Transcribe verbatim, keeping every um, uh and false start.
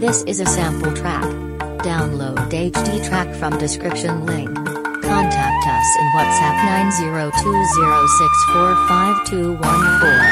This is a sample track. Download H D track from description link. Contact us in WhatsApp nine zero two zero six four five two one four.